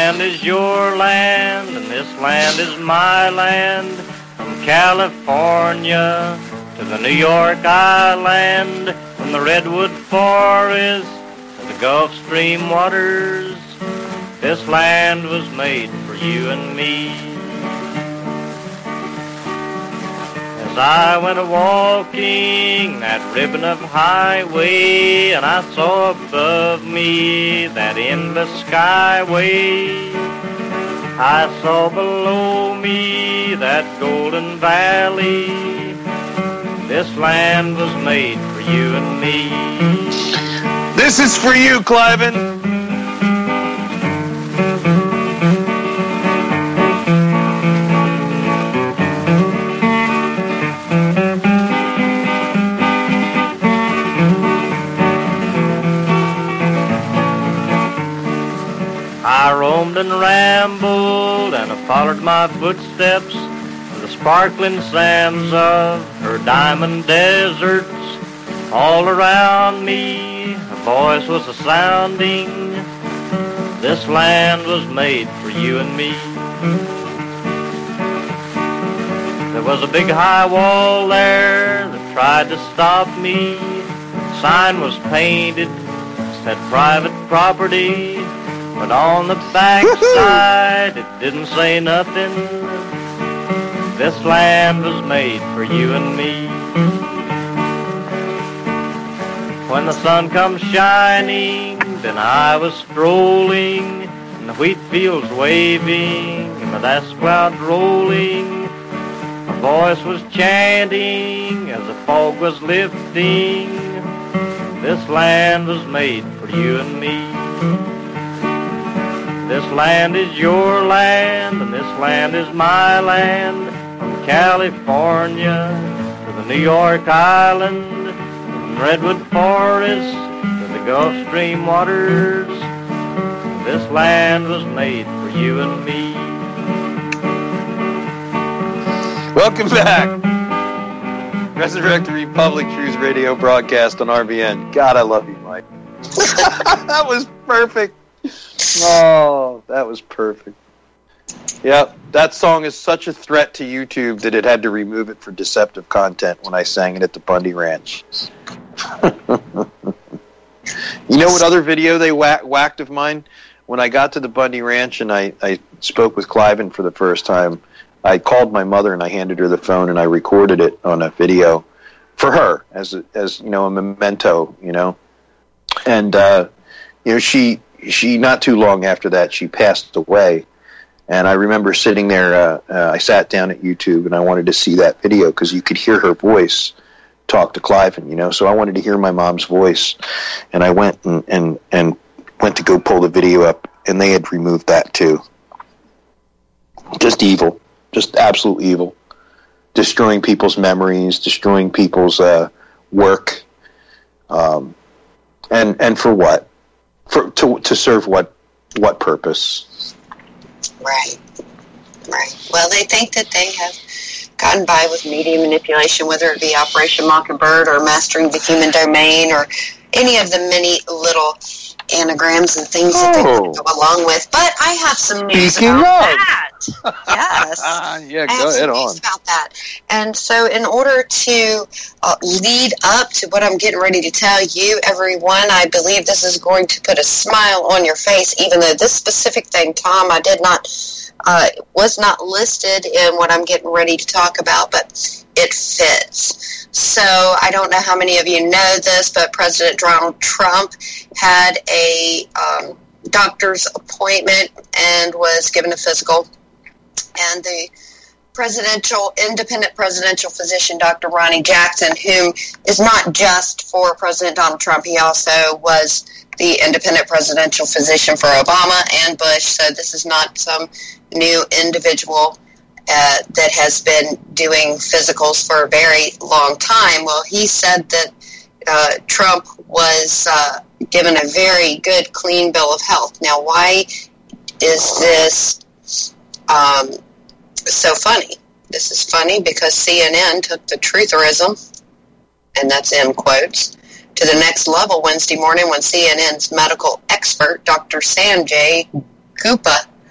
land is your land, and this land is my land. From California to the New York Island, from the Redwood Forest to the Gulf Stream waters, this land was made for you and me. As I went a-walking that ribbon of highway, and I saw above me that endless skyway, I saw below me that golden valley. This land was made for you and me. This is for you, Cliven. I roamed and rambled, and I followed my footsteps to the sparkling sands of her diamond deserts. All around me, a voice was a-sounding, this land was made for you and me. There was a big high wall there that tried to stop me. The sign was painted, said private property, but on the back side, it didn't say nothing. This land was made for you and me. When the sun comes shining, then I was strolling, and the wheat fields waving, and the dust clouds rolling. A voice was chanting as the fog was lifting. This land was made for you and me. This land is your land, and this land is my land. From California to the New York Island, from Redwood Forest to the Gulf Stream waters, this land was made for you and me. Welcome back. Resurrect the Republic Cruise Radio broadcast on RBN. God, I love you, Mike. That was perfect. Oh, that was perfect. Yep, that song is such a threat to YouTube that it had to remove it for deceptive content when I sang it at the Bundy Ranch. You know what other video they whacked of mine? When I got to the Bundy Ranch and I spoke with Cliven for the first time, I called my mother and I handed her the phone and I recorded it on a video for her as you know, a memento, you know. And you know, she not too long after that, she passed away. And I remember sitting there, I sat down at YouTube and I wanted to see that video because you could hear her voice talk to Cliven, you know. So I wanted to hear my mom's voice. And I went and went to go pull the video up, and they had removed that too. Just evil. Just absolute evil. Destroying people's memories, destroying people's work. And for what? To serve what purpose? Right. Well, they think that they have gotten by with media manipulation, whether it be Operation Mockingbird or Mastering the Human Domain or any of the many little anagrams and things that they go along with. But I have some news about that. Yes. Yeah, go ahead on. About that. And so in order to lead up to what I'm getting ready to tell you, everyone, I believe this is going to put a smile on your face, even though this specific thing, Tom, I did not, was not listed in what I'm getting ready to talk about, but it fits. So I don't know how many of you know this, but President Donald Trump had a doctor's appointment and was given a physical. And the independent presidential physician, Dr. Ronnie Jackson, who is not just for President Donald Trump, he also was the independent presidential physician for Obama and Bush. So this is not some new individual that has been doing physicals for a very long time. Well, he said that Trump was given a very good, clean bill of health. Now, why is this so funny? This is funny because CNN took the trutherism, and that's in quotes, to the next level Wednesday morning when CNN's medical expert, Dr. Sanjay Gupta,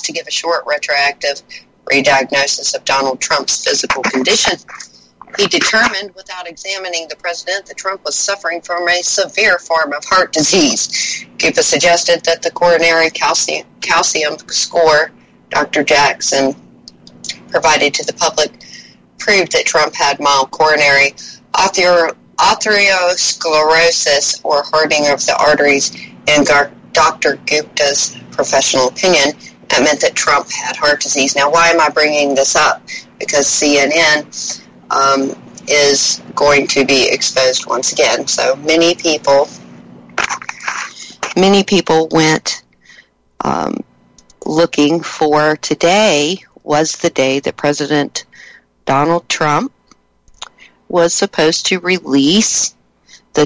to give a short retroactive re-diagnosis of Donald Trump's physical condition. He determined, without examining the president, that Trump was suffering from a severe form of heart disease. Cupa suggested that the coronary calcium score Dr. Jackson provided to the public proved that Trump had mild coronary arteriosclerosis, or hardening of the arteries. In Dr. Gupta's professional opinion, that meant that Trump had heart disease. Now, why am I bringing this up? Because CNN is going to be exposed once again. So many people went looking for today was the day that President Donald Trump was supposed to release the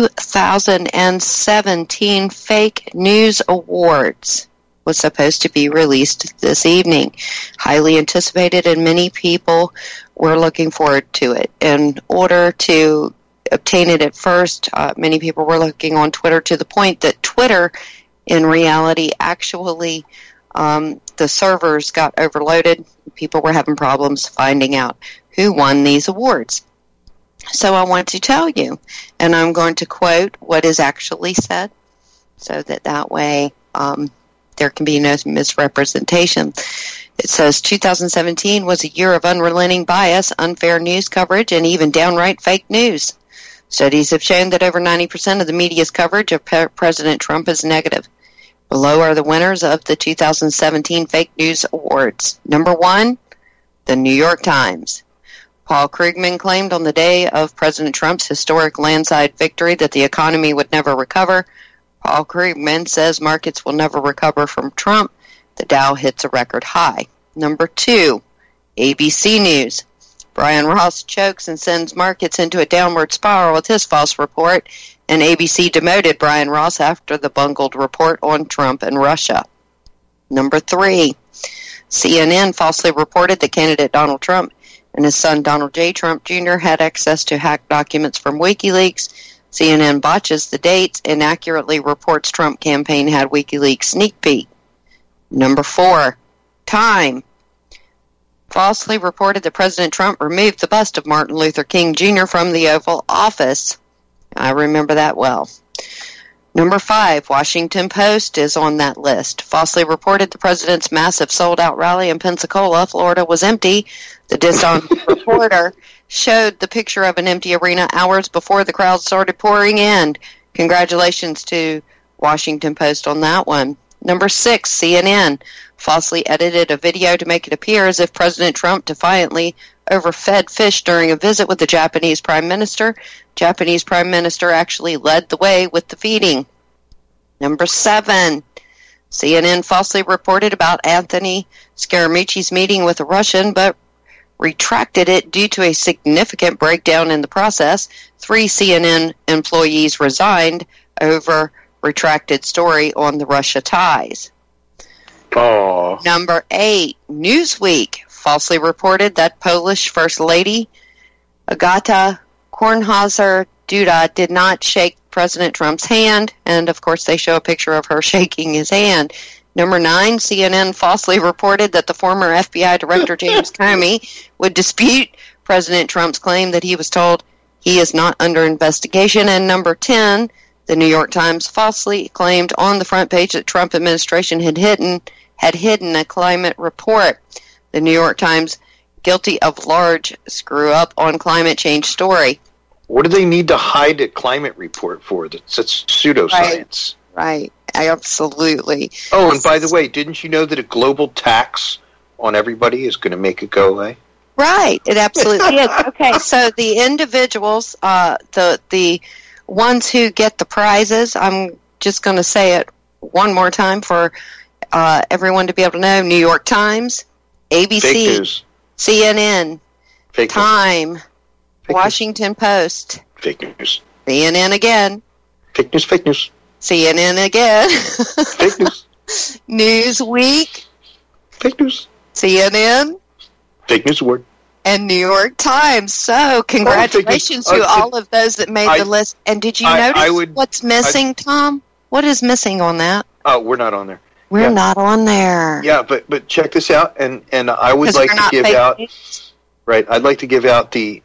2017 Fake News Awards. Was supposed to be released this evening. Highly anticipated, and many people were looking forward to it. In order to obtain it at first, many people were looking on Twitter, to the point that Twitter, in reality, actually, the servers got overloaded. People were having problems finding out who won these awards. So I want to tell you, and I'm going to quote what is actually said, so that way there can be no misrepresentation. It says 2017 was a year of unrelenting bias, unfair news coverage, and even downright fake news. Studies have shown that over 90% of the media's coverage of President Trump is negative. Below are the winners of the 2017 Fake News Awards. Number 1, the New York Times. Paul Krugman claimed on the day of President Trump's historic landslide victory that the economy would never recover. Paul Krugman says markets will never recover from Trump. The Dow hits a record high. Number 2, ABC News. Brian Ross chokes and sends markets into a downward spiral with his false report, and ABC demoted Brian Ross after the bungled report on Trump and Russia. Number 3, CNN falsely reported that candidate Donald Trump and his son Donald J. Trump Jr. had access to hacked documents from WikiLeaks. CNN botches the dates, inaccurately reports Trump campaign had WikiLeaks sneak peek. Number 4, Time falsely reported that President Trump removed the bust of Martin Luther King Jr. from the Oval Office. I remember that well. Number 5, Washington Post is on that list. Falsely reported the president's massive sold-out rally in Pensacola, Florida, was empty. The dishonest reporter showed the picture of an empty arena hours before the crowd started pouring in. Congratulations to Washington Post on that one. Number 6, CNN falsely edited a video to make it appear as if President Trump defiantly overfed fish during a visit with the Japanese Prime Minister. Japanese Prime Minister actually led the way with the feeding. Number 7, CNN falsely reported about Anthony Scaramucci's meeting with a Russian, but retracted it due to a significant breakdown in the process. 3 CNN employees resigned over retracted story on the Russia ties. Oh. Number 8, Newsweek falsely reported that Polish First Lady Agata Kornhauser-Duda did not shake President Trump's hand, and of course they show a picture of her shaking his hand. Number 9, CNN falsely reported that the former FBI Director James Comey would dispute President Trump's claim that he was told he is not under investigation. And number 10, the New York Times falsely claimed on the front page that Trump administration had hidden a climate report. The New York Times guilty of large screw-up on climate change story. What do they need to hide a climate report for? That's pseudoscience. Right. Absolutely. Oh, and by the way, didn't you know that a global tax on everybody is going to make it go away? Right. It absolutely is. Okay, so the individuals, the ones who get the prizes, I'm just going to say it one more time for everyone to be able to know. New York Times, ABC, CNN, Fake Time, news. Washington Post, Fake news. CNN again. Fake news, fake news. CNN again. Fake news. Newsweek. Fake news. CNN. Fake news award. And New York Times. So, congratulations to all of those that made the list. And did you notice what's missing, Tom? What is missing on that? Oh, we're not on there. We're not on there. Yeah, but check this out, and I would like to give out. Right, I'd like to give out the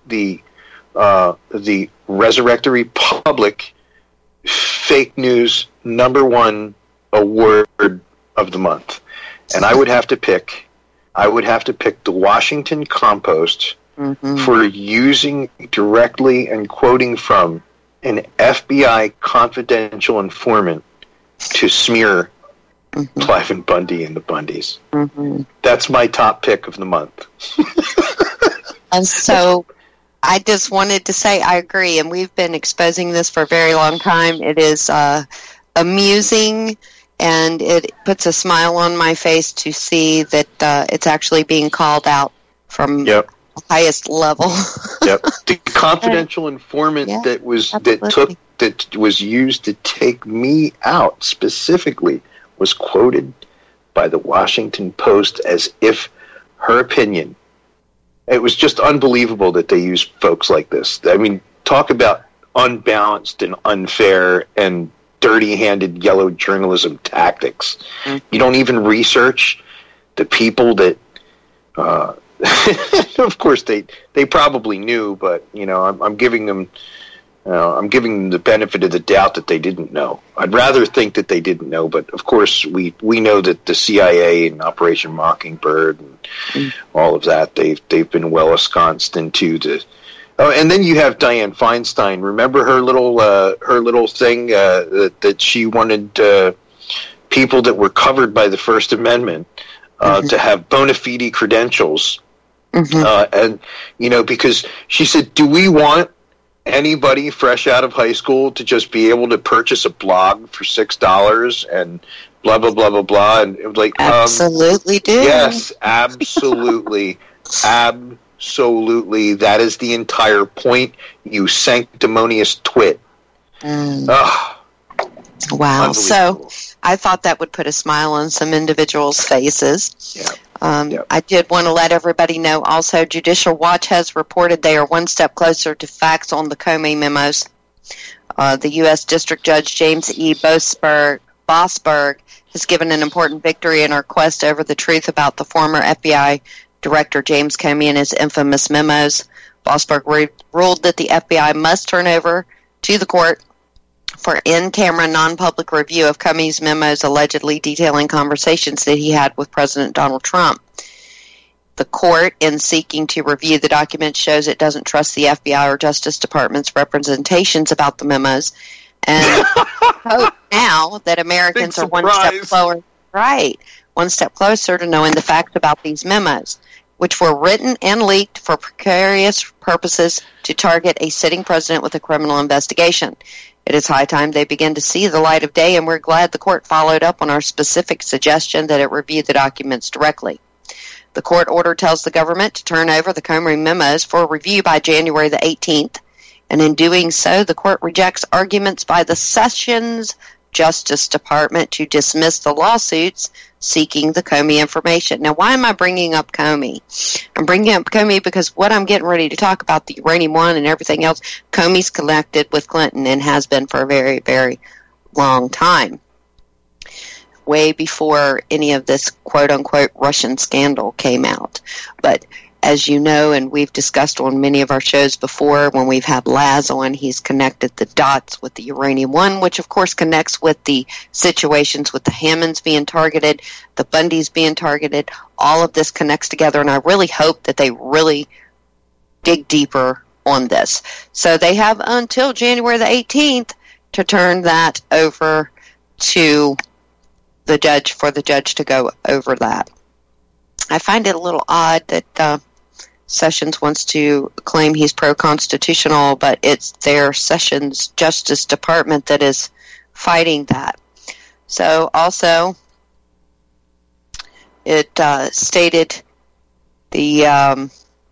Resurrector Republic fake news #1 award of the month, and I would have to pick the Washington Compost for using directly and quoting from an FBI confidential informant to smear Cliven Bundy and the Bundys. That's my top pick of the month. And so I just wanted to say I agree, and we've been exposing this for a very long time. It is amusing, and it puts a smile on my face to see that it's actually being called out from the highest level. The confidential informant that was used to take me out specifically was quoted by the Washington Post as if her opinion. It was just unbelievable that they use folks like this. I mean, talk about unbalanced and unfair and dirty-handed yellow journalism tactics. You don't even research the people that... of course, they probably knew, but I'm giving them the benefit of the doubt that they didn't know. I'd rather think that they didn't know, but of course we know that the CIA and Operation Mockingbird and all of that, they've been well ensconced into the. Oh, and then you have Dianne Feinstein. Remember her little thing that she wanted people that were covered by the First Amendment to have bona fide credentials, and because she said, "Do we want anybody fresh out of high school to just be able to purchase a blog for $6 and blah blah blah blah blah?" And it was like, absolutely, do. Yes, absolutely, absolutely. That is the entire point. You sanctimonious twit. Wow. So I thought that would put a smile on some individuals' faces. I did want to let everybody know also, Judicial Watch has reported they are one step closer to facts on the Comey memos. The U.S. District Judge James E. Boasberg has given an important victory in our quest over the truth about the former FBI Director James Comey and his infamous memos. Boasberg ruled that the FBI must turn over to the court for in-camera, non-public review of Comey's memos allegedly detailing conversations that he had with President Donald Trump. The court, in seeking to review the document, shows it doesn't trust the FBI or Justice Department's representations about the memos, and hope now that Americans are one step closer to knowing the facts about these memos, which were written and leaked for precarious purposes to target a sitting president with a criminal investigation. It is high time they begin to see the light of day, and we're glad the court followed up on our specific suggestion that it review the documents directly. The court order tells the government to turn over the Comey memos for review by January the 18th, and in doing so, the court rejects arguments by the Sessions Justice Department to dismiss the lawsuits seeking the Comey information. Now, why am I bringing up Comey? I'm bringing up Comey because what I'm getting ready to talk about, the Uranium One and everything else, Comey's connected with Clinton and has been for a very, very long time. Way before any of this quote-unquote Russian scandal came out. But as you know, and we've discussed on many of our shows before, when we've had Laz on, he's connected the dots with the Uranium One, which of course connects with the situations with the Hammonds being targeted, the Bundys being targeted. All of this connects together, and I really hope that they really dig deeper on this. So they have until January the 18th to turn that over to the judge, for the judge to go over that. I find it a little odd that Sessions wants to claim he's pro-constitutional, but it's their Sessions Justice Department that is fighting that. So also, it stated the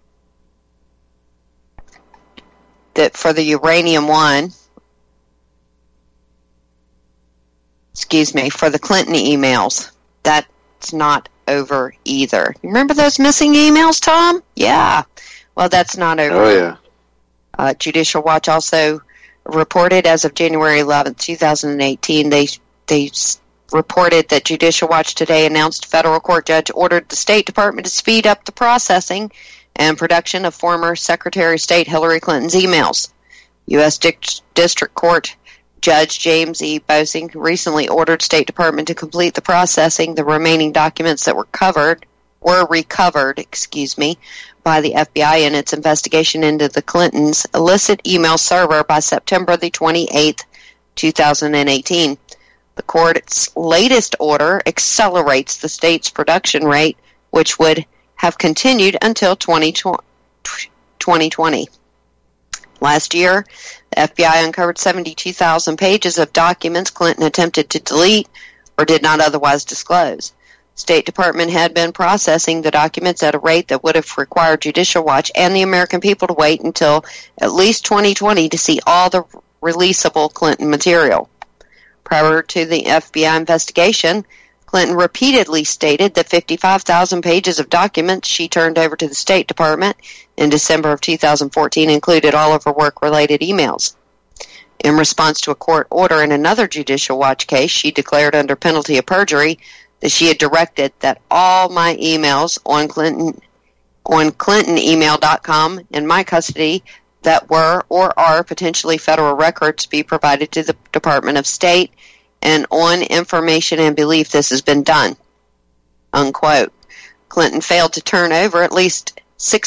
that for the Uranium One, for the Clinton emails, that's not over either. You remember those missing emails, Tom? Yeah. Well, that's not over. Oh, yeah. Judicial Watch also reported as of January 11th, 2018, they reported that Judicial Watch today announced a federal court judge ordered the State Department to speed up the processing and production of former Secretary of State Hillary Clinton's emails. U.S. District Court Judge James E. Bosing recently ordered State Department to complete the processing the remaining documents that were recovered by the FBI in its investigation into the Clintons' illicit email server by September the 28th, 2018. The court's latest order accelerates the state's production rate, which would have continued until 2020. Last year, the FBI uncovered 72,000 pages of documents Clinton attempted to delete or did not otherwise disclose. State Department had been processing the documents at a rate that would have required Judicial Watch and the American people to wait until at least 2020 to see all the releasable Clinton material. Prior to the FBI investigation, Clinton repeatedly stated that 55,000 pages of documents she turned over to the State Department in December of 2014 included all of her work-related emails. In response to a court order in another Judicial Watch case, she declared under penalty of perjury that she had directed that all my emails on ClintonEmail.com in my custody that were or are potentially federal records be provided to the Department of State, and on information and belief this has been done, unquote. Clinton failed to turn over at least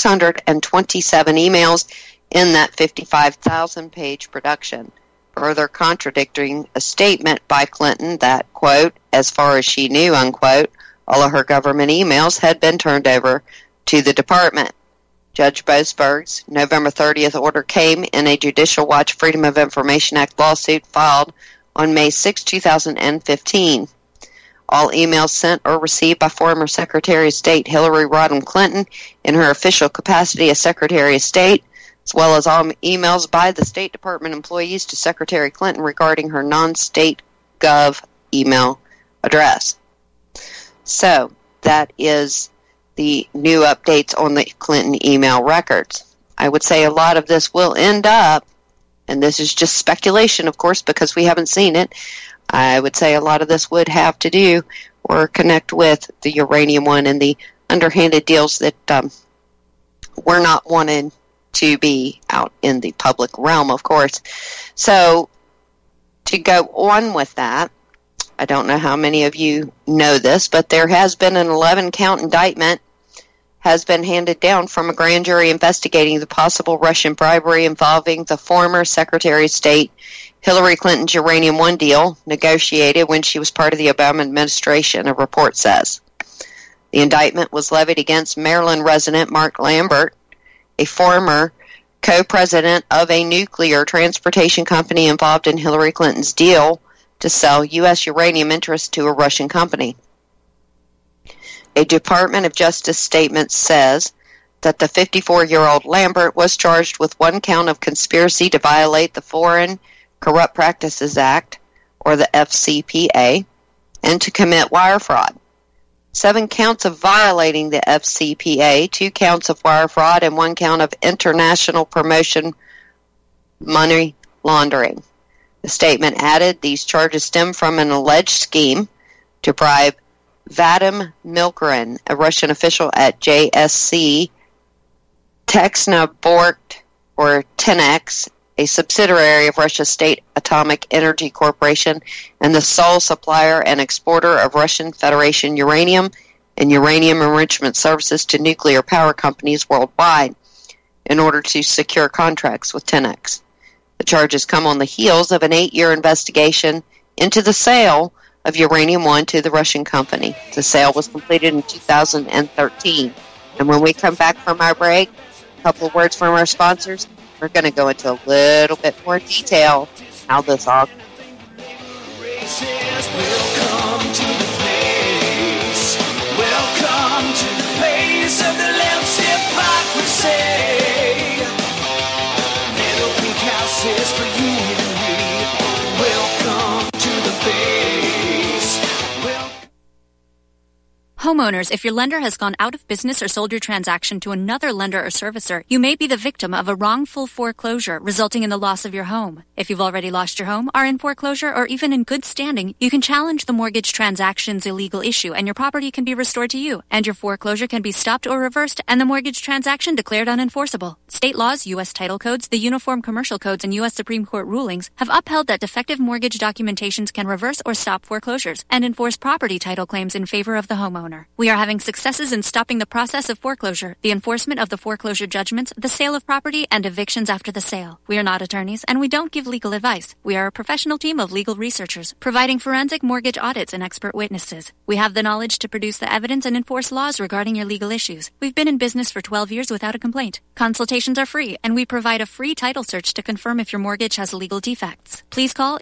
627 emails in that 55,000-page production, further contradicting a statement by Clinton that, quote, as far as she knew, unquote, all of her government emails had been turned over to the department. Judge Boasberg's November 30th order came in a Judicial Watch Freedom of Information Act lawsuit filed on May 6, 2015. All emails sent or received by former Secretary of State Hillary Rodham Clinton in her official capacity as Secretary of State, as well as all emails by the State Department employees to Secretary Clinton regarding her non-state gov email address. So, that is the new updates on the Clinton email records. I would say a lot of this will end up, and this is just speculation, of course, because we haven't seen it. I would say a lot of this would have to do or connect with the uranium one and the underhanded deals that we're not wanted to be out in the public realm, of course. So, to go on with that, I don't know how many of you know this, but there has been an 11-count indictment has been handed down from a grand jury investigating the possible Russian bribery involving the former Secretary of State Hillary Clinton's Uranium One deal negotiated when she was part of the Obama administration, a report says. The indictment was levied against Maryland resident Mark Lambert, a former co-president of a nuclear transportation company involved in Hillary Clinton's deal to sell U.S. uranium interests to a Russian company. A Department of Justice statement says that the 54-year-old Lambert was charged with one count of conspiracy to violate the Foreign Corrupt Practices Act, or the FCPA, and to commit wire fraud. 7 counts of violating the FCPA, 2 counts of wire fraud, and 1 count of international promotion money laundering. The statement added these charges stem from an alleged scheme to bribe Vadim Milkurin, a Russian official at JSC Technobort, or TENEX, a subsidiary of Russia's State Atomic Energy Corporation and the sole supplier and exporter of Russian Federation uranium and uranium enrichment services to nuclear power companies worldwide in order to secure contracts with TENEX. The charges come on the heels of an 8-year investigation into the sale of Uranium One to the Russian company. The sale was completed in 2013. And when we come back from our break, a couple of words from our sponsors, we're going to go into a little bit more detail how this all Welcome to the place. Welcome to the place of the left's hypocrisy. Little pink houses for you and me. Welcome to the face. Homeowners, if your lender has gone out of business or sold your transaction to another lender or servicer, you may be the victim of a wrongful foreclosure, resulting in the loss of your home. If you've already lost your home, are in foreclosure, or even in good standing, you can challenge the mortgage transaction's illegal issue, and your property can be restored to you, and your foreclosure can be stopped or reversed, and the mortgage transaction declared unenforceable. State laws, U.S. title codes, the Uniform Commercial Codes, and U.S. Supreme Court rulings have upheld that defective mortgage documentations can reverse or stop foreclosures and enforce property title claims in favor of the homeowner. We are having successes in stopping the process of foreclosure, the enforcement of the foreclosure judgments, the sale of property, and evictions after the sale. We are not attorneys, and we don't give legal advice. We are a professional team of legal researchers, providing forensic mortgage audits and expert witnesses. We have the knowledge to produce the evidence and enforce laws regarding your legal issues. We've been in business for 12 years without a complaint. Consultations are free, and we provide a free title search to confirm if your mortgage has legal defects. Please call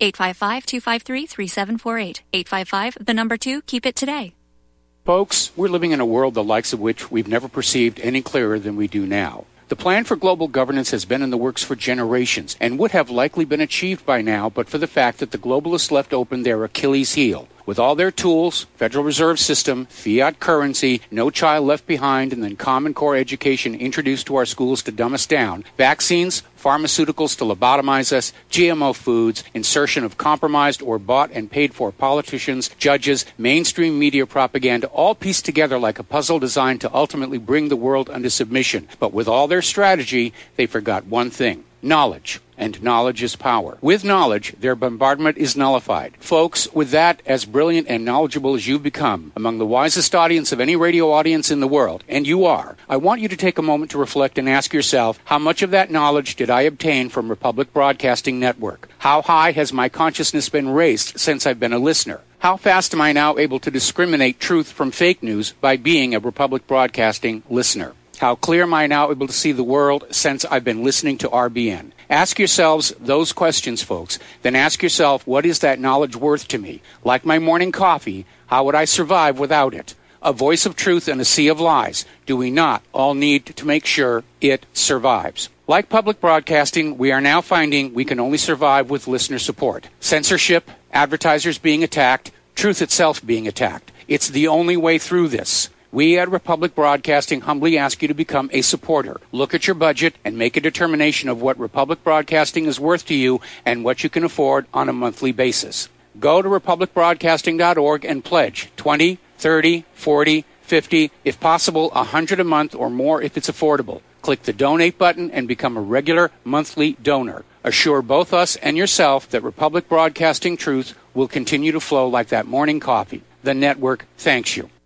855-253-3748. 855, the number 2, keep it today. Folks, we're living in a world the likes of which we've never perceived any clearer than we do now. The plan for global governance has been in the works for generations and would have likely been achieved by now but for the fact that the globalists left open their Achilles heel. With all their tools, Federal Reserve System, fiat currency, no child left behind, and then Common Core education introduced to our schools to dumb us down, vaccines, pharmaceuticals to lobotomize us, GMO foods, insertion of compromised or bought and paid for politicians, judges, mainstream media propaganda, all pieced together like a puzzle designed to ultimately bring the world under submission. But with all their strategy, they forgot one thing: knowledge. And knowledge is power. With knowledge, their bombardment is nullified. Folks, with that, as brilliant and knowledgeable as you've become, among the wisest audience of any radio audience in the world, and you are, I want you to take a moment to reflect and ask yourself, how much of that knowledge did I obtain from Republic Broadcasting Network? How high has my consciousness been raised since I've been a listener? How fast am I now able to discriminate truth from fake news by being a Republic Broadcasting listener? How clear am I now able to see the world since I've been listening to RBN? Ask yourselves those questions, folks. Then ask yourself, what is that knowledge worth to me? Like my morning coffee, how would I survive without it? A voice of truth in a sea of lies. Do we not all need to make sure it survives? Like public broadcasting, we are now finding we can only survive with listener support. Censorship, advertisers being attacked, truth itself being attacked. It's the only way through this. We at Republic Broadcasting humbly ask you to become a supporter. Look at your budget and make a determination of what Republic Broadcasting is worth to you and what you can afford on a monthly basis. Go to republicbroadcasting.org and pledge $20, $30, $40, $50, if possible, $100 a month or more if it's affordable. Click the donate button and become a regular monthly donor. Assure both us and yourself that Republic Broadcasting truth will continue to flow like that morning coffee. The network thanks you.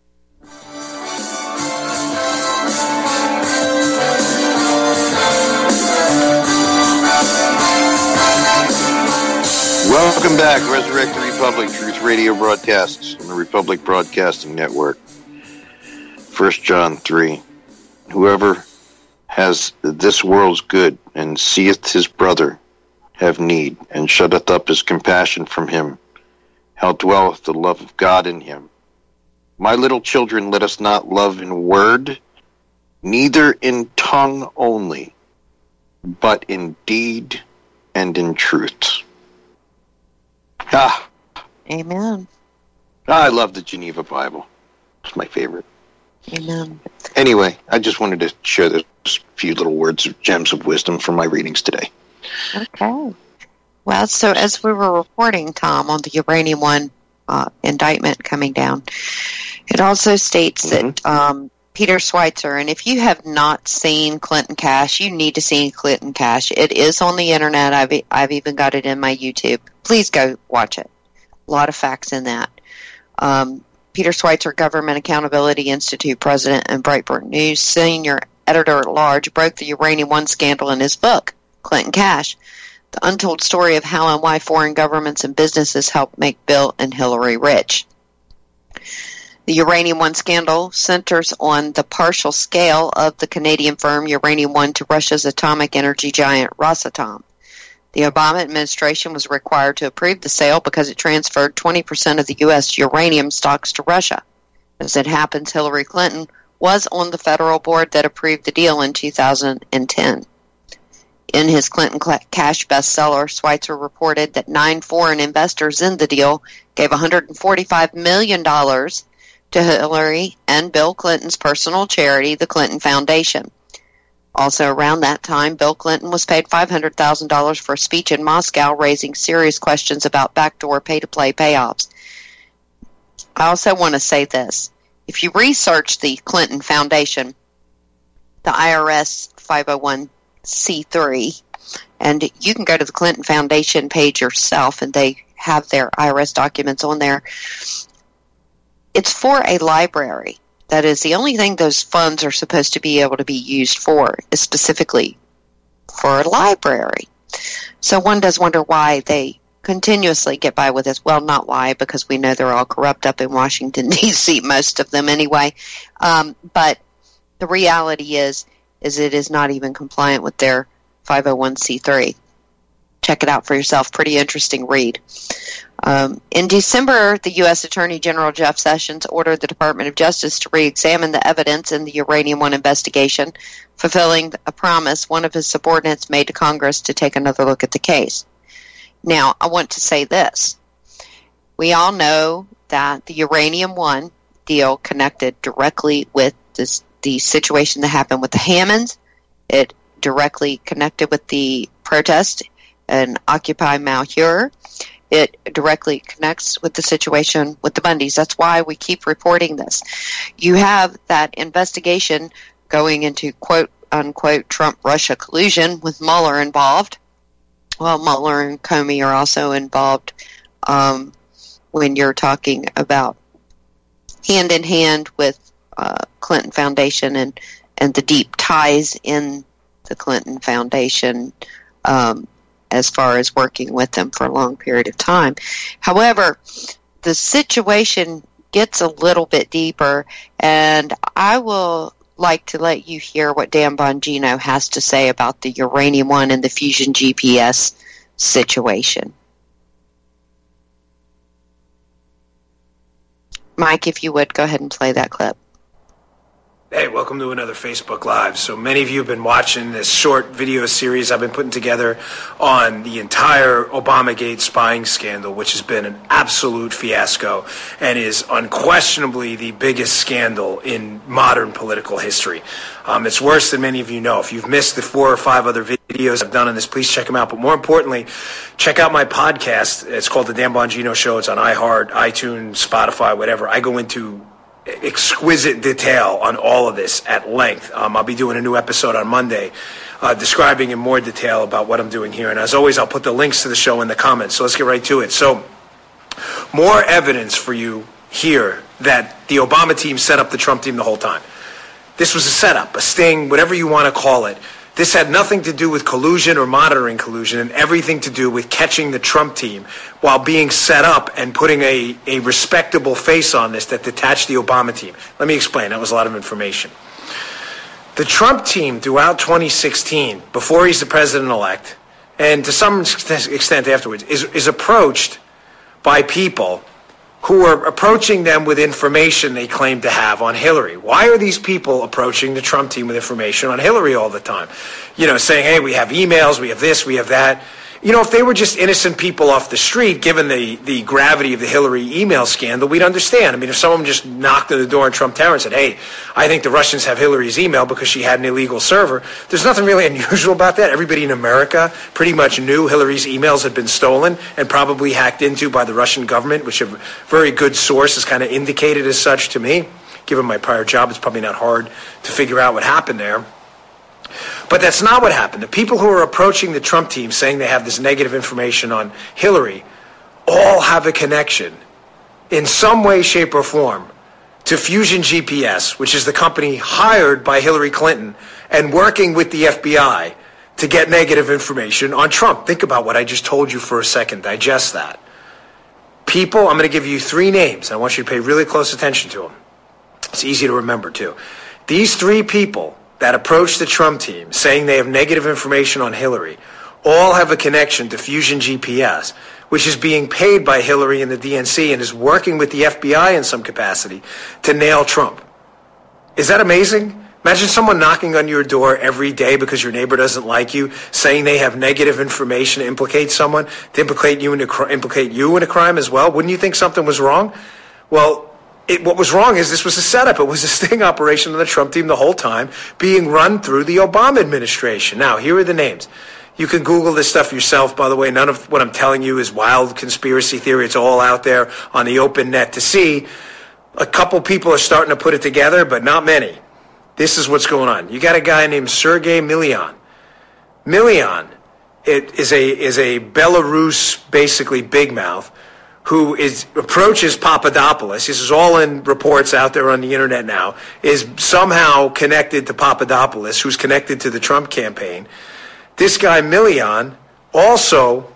Welcome back. Resurrect the Republic, Truth Radio broadcasts on the Republic Broadcasting Network. 1 John 3. Whoever has this world's good and seeth his brother have need, and shutteth up his compassion from him, how dwelleth the love of God in him? My little children, let us not love in word, neither in tongue only, but in deed and in truth. Amen. I love the Geneva Bible. It's my favorite. Amen. Anyway, I just wanted to share those few little words of gems of wisdom from my readings today. Okay. Well, so as we were reporting, Tom, on the Uranium One indictment coming down, it also states that Peter Schweitzer, and if you have not seen Clinton Cash, you need to see Clinton Cash. It is on the internet. I've even got it in my YouTube. Please go watch it. A lot of facts in that. Peter Schweitzer, Government Accountability Institute president and Breitbart News senior editor-at-large, broke the Uranium One scandal in his book, Clinton Cash, The Untold Story of How and Why Foreign Governments and Businesses Helped Make Bill and Hillary Rich. The Uranium One scandal centers on the partial scale of the Canadian firm Uranium One to Russia's atomic energy giant Rosatom. The Obama administration was required to approve the sale because it transferred 20% of the U.S. uranium stocks to Russia. As it happens, Hillary Clinton was on the federal board that approved the deal in 2010. In his Clinton Cash bestseller, Schweitzer reported that 9 foreign investors in the deal gave $145 million to Hillary and Bill Clinton's personal charity, the Clinton Foundation. Also around that time, Bill Clinton was paid $500,000 for a speech in Moscow raising serious questions about backdoor pay-to-play payoffs. I also want to say this. If you research the Clinton Foundation, the IRS 501c3, and you can go to the Clinton Foundation page yourself, and they have their IRS documents on there. It's for a library. That is the only thing those funds are supposed to be able to be used for, is specifically for a library. So one does wonder why they continuously get by with this. Well, not why, because we know they're all corrupt up in Washington, D.C., most of them anyway. But the reality is it is not even compliant with their 501c3. Check it out for yourself. Pretty interesting read. In December, the U.S. Attorney General Jeff Sessions ordered the Department of Justice to re-examine the evidence in the Uranium One investigation, fulfilling a promise one of his subordinates made to Congress to take another look at the case. Now, I want to say this. We all know that the Uranium One deal connected directly with the situation that happened with the Hammonds. It directly connected with the protest and Occupy Malheur. It directly connects with the situation with the Bundys. That's why we keep reporting this. You have that investigation going into quote-unquote Trump-Russia collusion with Mueller involved. Well, Mueller and Comey are also involved when you're talking about hand-in-hand with Clinton Foundation and the deep ties in the Clinton Foundation as far as working with them for a long period of time. However, the situation gets a little bit deeper, and I will like to let you hear what Dan Bongino has to say about the Uranium One and the Fusion GPS situation. Mike, if you would, go ahead and play that clip. Hey, welcome to another Facebook Live. So many of you have been watching this short video series I've been putting together on the entire Obamagate spying scandal, which has been an absolute fiasco and is unquestionably the biggest scandal in modern political history. It's worse than many of you know. If you've missed the 4 or 5 other videos I've done on this, please check them out. But more importantly, check out my podcast. It's called The Dan Bongino Show. It's on iHeart, iTunes, Spotify, whatever. I go into exquisite detail on all of this at length. I'll be doing a new episode on Monday describing in more detail about what I'm doing here. And as always, I'll put the links to the show in the comments. So let's get right to it. So more evidence for you here that the Obama team set up the Trump team the whole time. This was a setup, a sting, whatever you want to call it. This had nothing to do with collusion or monitoring collusion and everything to do with catching the Trump team while being set up and putting a respectable face on this that detached the Obama team. Let me explain. That was a lot of information. The Trump team throughout 2016, before he's the president-elect, and to some extent afterwards, is approached by people who are approaching them with information they claim to have on Hillary. Why are these people approaching the Trump team with information on Hillary all the time? You know, saying, hey, we have emails, we have this, we have that. You know, if they were just innocent people off the street, given the gravity of the Hillary email scandal, we'd understand. I mean, if someone just knocked on the door in Trump Tower and said, hey, I think the Russians have Hillary's email because she had an illegal server, there's nothing really unusual about that. Everybody in America pretty much knew Hillary's emails had been stolen and probably hacked into by the Russian government, which a very good source has kind of indicated as such to me. Given my prior job, it's probably not hard to figure out what happened there. But that's not what happened. The people who are approaching the Trump team saying they have this negative information on Hillary all have a connection in some way, shape, or form to Fusion GPS, which is the company hired by Hillary Clinton and working with the FBI to get negative information on Trump. Think about what I just told you for a second. Digest that. People, I'm going to give you 3 names. I want you to pay really close attention to them. It's easy to remember, too. These 3 people that approach the Trump team saying they have negative information on Hillary all have a connection to Fusion GPS, which is being paid by Hillary and the DNC and is working with the FBI in some capacity to nail Trump. Is that amazing? Imagine someone knocking on your door every day because your neighbor doesn't like you, saying they have negative information to implicate someone, to implicate you in a crime as well. Wouldn't you think something was wrong? Well, what was wrong is this was a setup. It was a sting operation of the Trump team the whole time, being run through the Obama administration. Now, here are the names. You can Google this stuff yourself, by the way. None of what I'm telling you is wild conspiracy theory. It's all out there on the open net to see. A couple people are starting to put it together, but not many. This is what's going on. You got a guy named Sergei Milyan. Milyan is a Belarus, basically big mouth, who approaches Papadopoulos. This is all in reports out there on the internet now, is somehow connected to Papadopoulos, who's connected to the Trump campaign. This guy, Milyan, also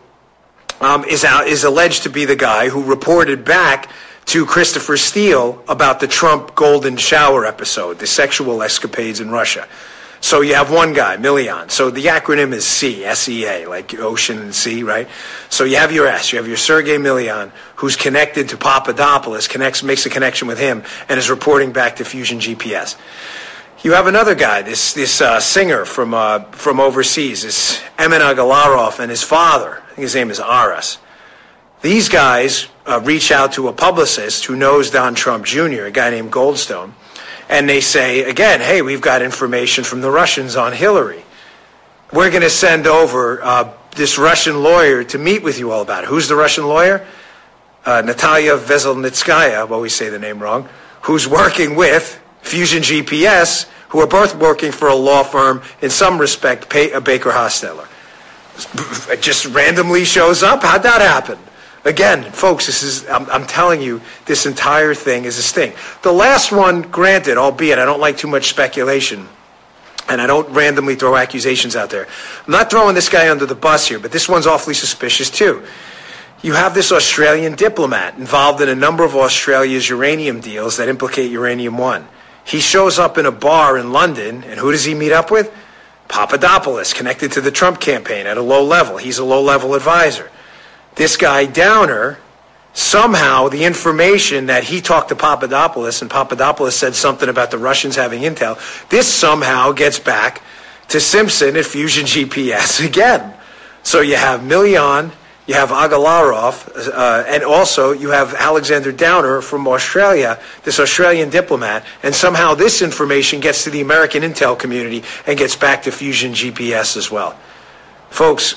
is alleged to be the guy who reported back to Christopher Steele about the Trump golden shower episode, the sexual escapades in Russia. So you have one guy, Milyan. So the acronym is C, S-E-A, like ocean and sea, right? So you have your S. You have your Sergei Milyan, who's connected to Papadopoulos, makes a connection with him, and is reporting back to Fusion GPS. You have another guy, this singer from overseas, this Emin Agalarov, and his father. I think his name is Aras. These guys reach out to a publicist who knows Don Trump Jr., a guy named Goldstone, and they say, again, hey, we've got information from the Russians on Hillary. We're going to send over this Russian lawyer to meet with you all about it. Who's the Russian lawyer? Natalia Veselnitskaya, well, we say the name wrong, who's working with Fusion GPS, who are both working for a law firm, in some respect, Baker Hostetler. It just randomly shows up? How'd that happen? Again, folks, I'm telling you, this entire thing is a sting. The last one, granted, albeit I don't like too much speculation, and I don't randomly throw accusations out there. I'm not throwing this guy under the bus here, but this one's awfully suspicious too. You have this Australian diplomat involved in a number of Australia's uranium deals that implicate Uranium One. He shows up in a bar in London, and who does he meet up with? Papadopoulos, connected to the Trump campaign at a low level. He's a low-level advisor. This guy, Downer, somehow the information that he talked to Papadopoulos, and Papadopoulos said something about the Russians having intel, this somehow gets back to Simpson at Fusion GPS again. So you have Milyan, you have Agalarov, and also you have Alexander Downer from Australia, this Australian diplomat, and somehow this information gets to the American intel community and gets back to Fusion GPS as well. Folks,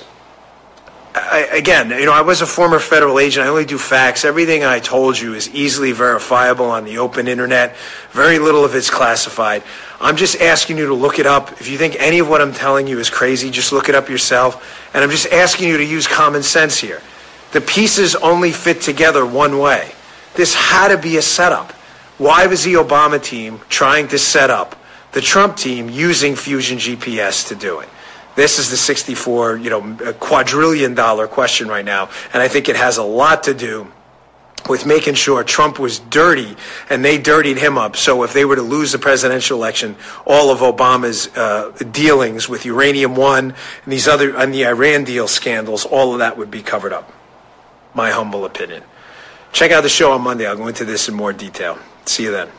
I was a former federal agent. I only do facts. Everything I told you is easily verifiable on the open internet. Very little of it's classified. I'm just asking you to look it up. If you think any of what I'm telling you is crazy, just look it up yourself. And I'm just asking you to use common sense here. The pieces only fit together one way. This had to be a setup. Why was the Obama team trying to set up the Trump team using Fusion GPS to do it? This is the $64 quadrillion question right now, and I think it has a lot to do with making sure Trump was dirty, and they dirtied him up. So if they were to lose the presidential election, all of Obama's dealings with Uranium One and these other and the Iran deal scandals, all of that would be covered up. My humble opinion. Check out the show on Monday. I'll go into this in more detail. See you then.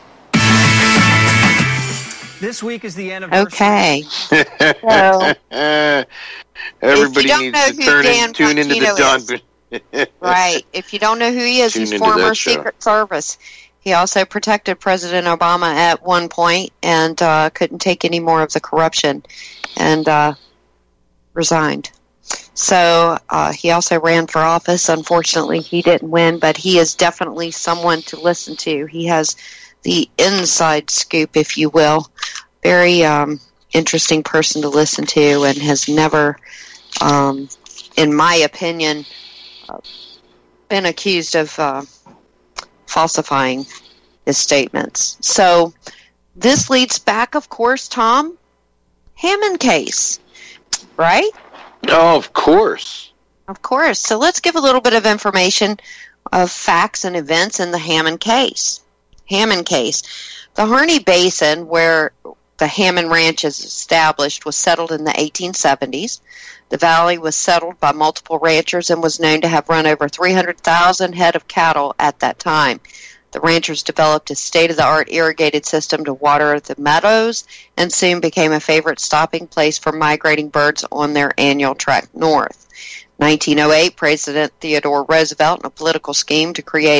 This week is the anniversary. Okay. So, everybody needs to tune into the Don. Right. If you don't know who he is, he's former Secret Service. He also protected President Obama at one point and couldn't take any more of the corruption and resigned. So he also ran for office. Unfortunately, he didn't win, but he is definitely someone to listen to. He has the inside scoop, if you will. Very interesting person to listen to, and has never, in my opinion, been accused of falsifying his statements. So this leads back, of course, Tom, Hammond case, right? Oh, of course. Of course. So let's give a little bit of information of facts and events in the Hammond case. Hammond case. The Harney Basin, where the Hammond Ranch is established, was settled in the 1870s. The valley was settled by multiple ranchers and was known to have run over 300,000 head of cattle at that time. The ranchers developed a state-of-the-art irrigated system to water the meadows and soon became a favorite stopping place for migrating birds on their annual trek north. 1908, President Theodore Roosevelt, in a political scheme to create an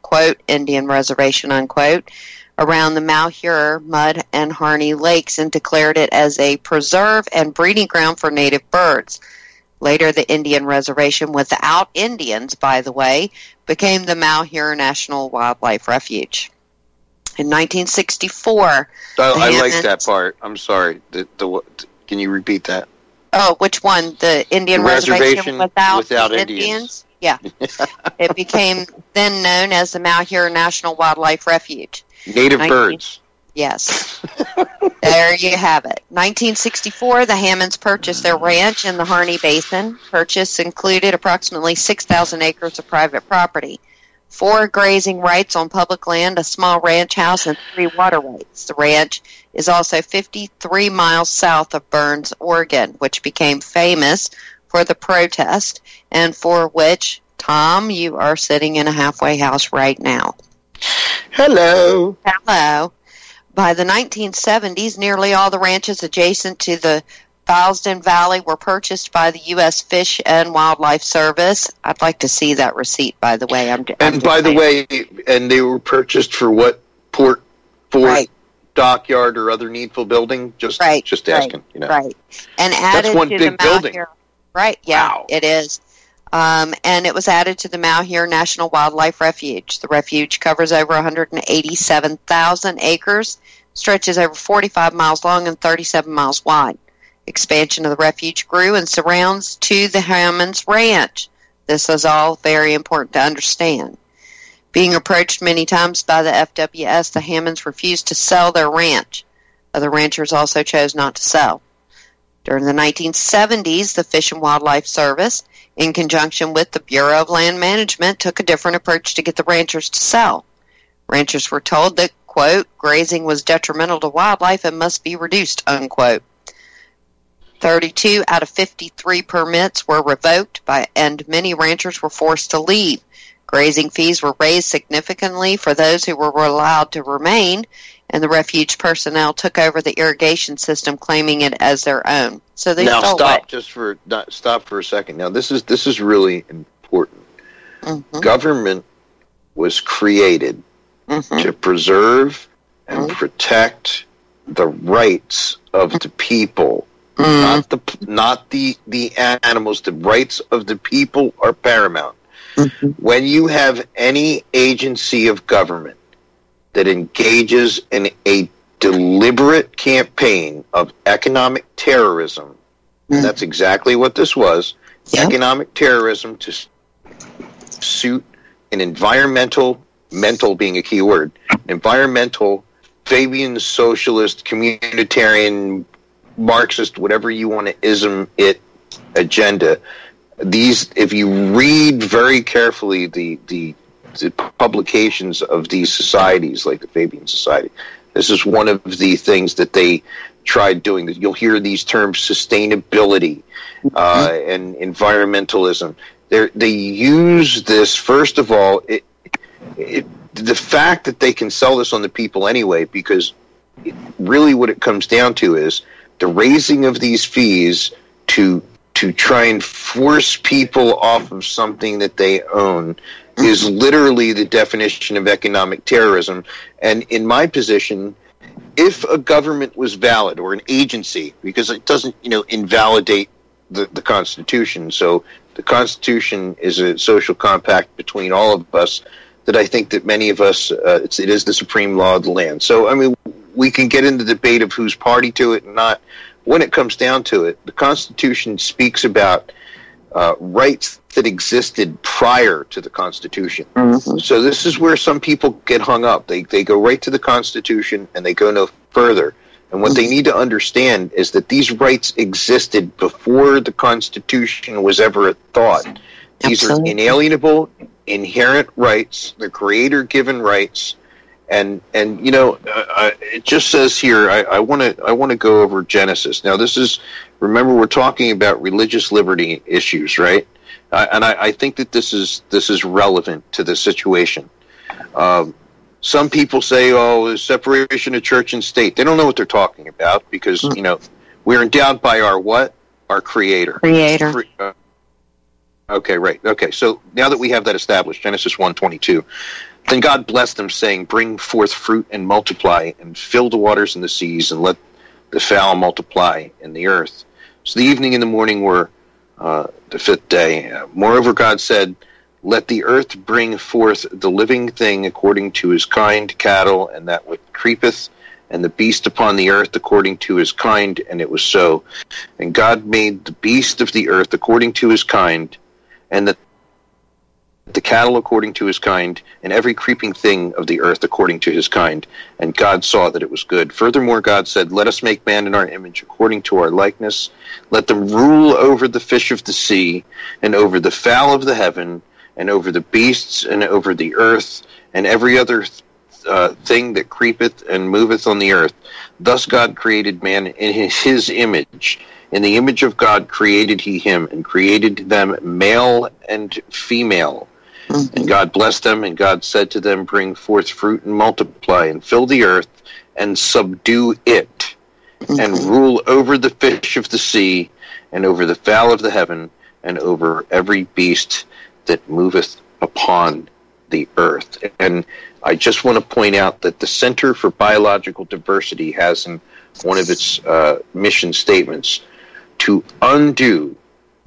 quote, Indian reservation, unquote, around the Malheur, Mud, and Harney lakes and declared it as a preserve and breeding ground for native birds. Later, the Indian reservation, without Indians, by the way, became the Malheur National Wildlife Refuge. In 1964... I like that part. I'm sorry. Can you repeat that? Oh, which one? The Indian reservation without Indians? Yeah. It became then known as the Malheur National Wildlife Refuge. Native birds. Yes. There you have it. 1964, the Hammonds purchased their ranch in the Harney Basin. Purchase included approximately 6,000 acres of private property, 4 grazing rights on public land, a small ranch house, and 3 water rights. The ranch is also 53 miles south of Burns, Oregon, which became famous for the protest and for which, Tom, you are sitting in a halfway house right now. Hello. Hello. By the 1970s, nearly all the ranches adjacent to the Bowsden Valley were purchased by the U.S. Fish and Wildlife Service. I'd like to see that receipt, by the way. And they were purchased for what? Port, right. Dockyard, or other needful building? Just asking. Right, you know. Right. And added that's one to big the building. Malheur, right, yeah, wow. It is. And it was added to the Malheur National Wildlife Refuge. The refuge covers over 187,000 acres, stretches over 45 miles long and 37 miles wide. Expansion of the refuge grew and surrounds to the Hammonds Ranch. This is all very important to understand. Being approached many times by the FWS, the Hammonds refused to sell their ranch. Other ranchers also chose not to sell. During the 1970s, the Fish and Wildlife Service, in conjunction with the Bureau of Land Management, took a different approach to get the ranchers to sell. Ranchers were told that, quote, grazing was detrimental to wildlife and must be reduced, unquote. 32 out of 53 permits were revoked, and many ranchers were forced to leave. Grazing fees were raised significantly for those who were allowed to remain, and the refuge personnel took over the irrigation system, claiming it as their own. So they stop for a second. Now this is really important. Mm-hmm. Government was created to preserve and protect the rights of the people, not the animals. The rights of the people are paramount. Mm-hmm. When you have any agency of government that engages in a deliberate campaign of economic terrorism, and that's exactly what this was, economic terrorism to suit an mental being a key word, environmental, Fabian socialist, communitarian, Marxist, whatever you want to ism it, agenda. These, if you read very carefully the publications of these societies, like the Fabian Society, this is one of the things that they tried doing. You'll hear these terms, sustainability and environmentalism. They use this, first of all, the fact that they can sell this on the people anyway, because really what it comes down to is the raising of these fees to try and force people off of something that they own is literally the definition of economic terrorism. And in my position, if a government was valid, or an agency, because it doesn't, invalidate the Constitution. So the Constitution is a social compact between all of us that I think that many of us, it is the supreme law of the land. So, I mean, we can get into the debate of who's party to it and not. When it comes down to it, the Constitution speaks about rights that existed prior to the Constitution. Mm-hmm. So this is where some people get hung up. They go right to the Constitution and they go no further. And what they need to understand is that these rights existed before the Constitution was ever a thought. These are inalienable, inherent rights, the Creator-given rights. And it just says here, I want to go over Genesis. Now, remember, we're talking about religious liberty issues, right? And I think that this is relevant to the situation. Some people say, the separation of church and state. They don't know what they're talking about because, we're endowed by our what? Our Creator. Okay, right. Okay, so now that we have that established, Genesis 1:22, Then God blessed them, saying, bring forth fruit and multiply, and fill the waters and the seas, and let the fowl multiply in the earth. So the evening and the morning were the fifth day. Moreover, God said, let the earth bring forth the living thing according to his kind, cattle, and that which creepeth, and the beast upon the earth according to his kind, and it was so. And God made the beast of the earth according to his kind, and the cattle according to his kind, and every creeping thing of the earth according to his kind. And God saw that it was good. Furthermore, God said, let us make man in our image according to our likeness. Let them rule over the fish of the sea, and over the fowl of the heaven, and over the beasts, and over the earth, and every other thing that creepeth and moveth on the earth. Thus God created man in his image. In the image of God created he him, and created them male and female. Mm-hmm. And God blessed them, and God said to them, bring forth fruit and multiply, and fill the earth, and subdue it, mm-hmm. and rule over the fish of the sea, and over the fowl of the heaven, and over every beast that moveth upon the earth. And I just want to point out that the Center for Biological Diversity has in one of its mission statements to undo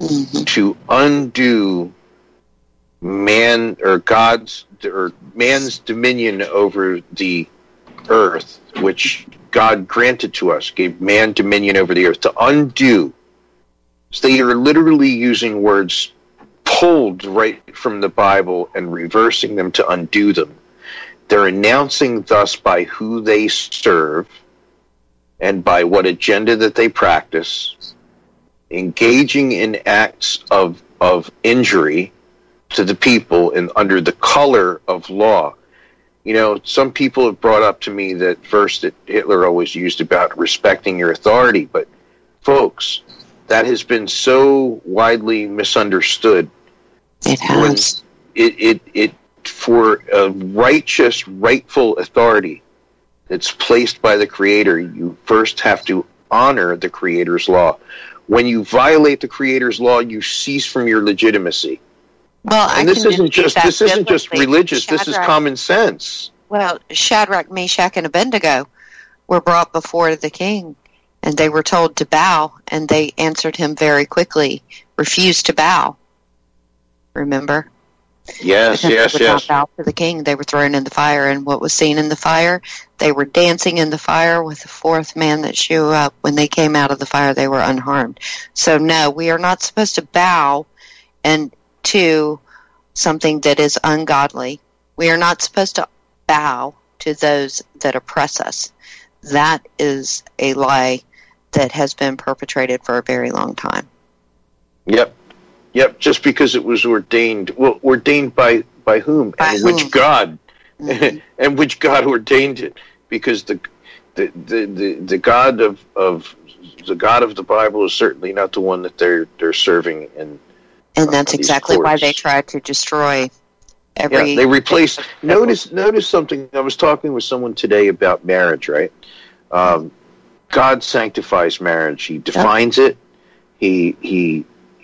man or God's or man's dominion over the earth, which God granted to us, gave man dominion over the earth, to undo. So they are literally using words pulled right from the Bible and reversing them to undo them. They're announcing thus by who they serve and by what agenda that they practice, engaging in acts of injury to the people and under the color of law. You know, some people have brought up to me that verse that Hitler always used about respecting your authority, but folks, that has been so widely misunderstood. It has. It for a righteous, rightful authority that's placed by the Creator, you first have to honor the Creator's law. When you violate the Creator's law, you cease from your legitimacy. Well, and this isn't just religious. Shadrach, this is common sense. Well, Shadrach, Meshach, and Abednego were brought before the king, and they were told to bow, and they answered him very quickly, refused to bow. Remember? Yes. They would not bow to the king. They were thrown in the fire, and what was seen in the fire? They were dancing in the fire with the fourth man that showed up. When they came out of the fire, they were unharmed. So, no, we are not supposed to bow to something that is ungodly. We are not supposed to bow to those that oppress us. That is a lie that has been perpetrated for a very long time. Yep. Just because it was ordained. Well, ordained by whom? And which God? Mm-hmm. And which God ordained it? Because the God of the Bible is certainly not the one that they're serving in. And that's exactly why they tried to destroy every... Yeah, they replaced... Notice something. I was talking with someone today about marriage, right? God sanctifies marriage. He defines it. He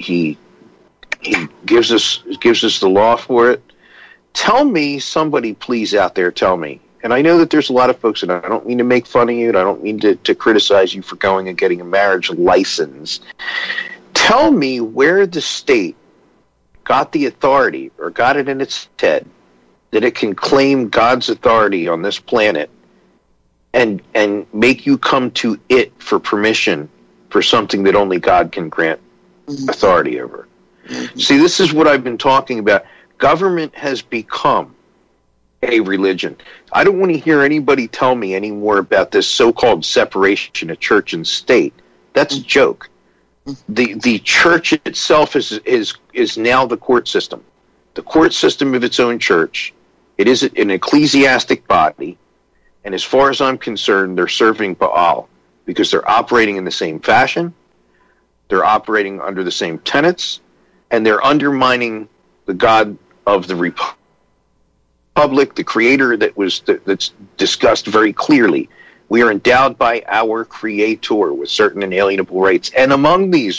gives us the law for it. Tell me, somebody please out there, tell me. And I know that there's a lot of folks, and I don't mean to make fun of you, and I don't mean to criticize you for going and getting a marriage license. Tell me where the state got the authority, or got it in its head, that it can claim God's authority on this planet and make you come to it for permission for something that only God can grant authority over. Mm-hmm. See, this is what I've been talking about. Government has become a religion. I don't want to hear anybody tell me any more about this so-called separation of church and state. That's a joke. The church itself is now the court system. The court system of its own church. It is an ecclesiastic body, and as far as I'm concerned, they're serving Baal because they're operating in the same fashion, they're operating under the same tenets, and they're undermining the God of the Republic, the Creator that's discussed very clearly. We are endowed by our Creator with certain inalienable rights. And among these,